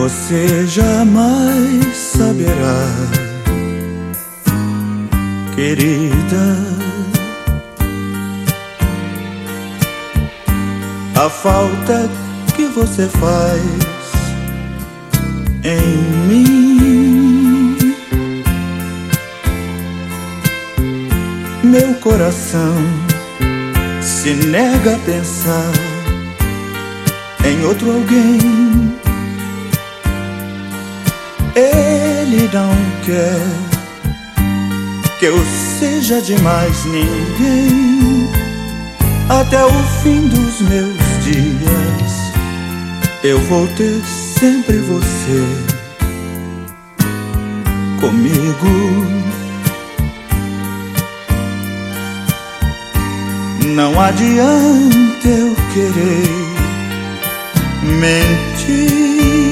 Você jamais saberá, querida, a falta que você faz em mim. Meu coração se nega a pensar em outro alguém. Ele não quer que eu seja de mais ninguém. Até o fim dos meus dias eu vou ter sempre você comigo. Não adianta eu querer mentir,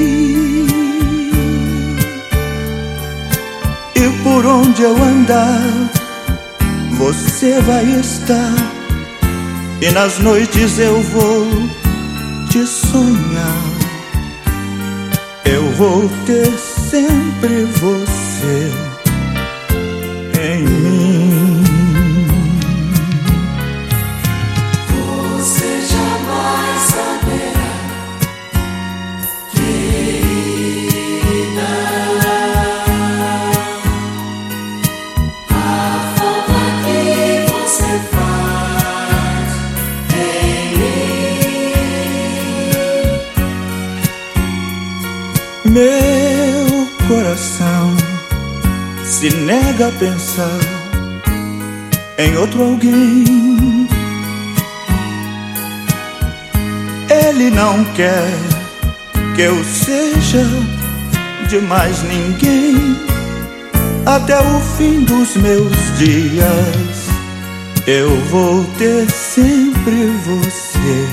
e por onde eu andar você vai estar, e nas noites eu vou te sonhar. Eu vou ter sempre você em mim. Você jamais saberá, querida, a falta que você faz em mim. Meu coração se nega a pensar em outro alguém. Ele não quer que eu seja de mais ninguém. Até o fim dos meus dias eu vou ter sempre você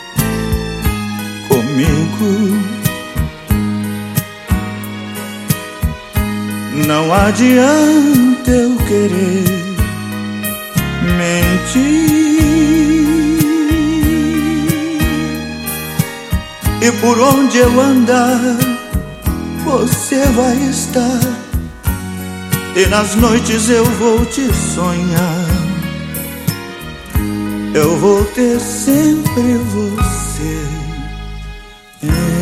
comigo. Não adianta eu querer mentir, e por onde eu andar você vai estar, e nas noites eu vou te sonhar. Eu vou ter sempre você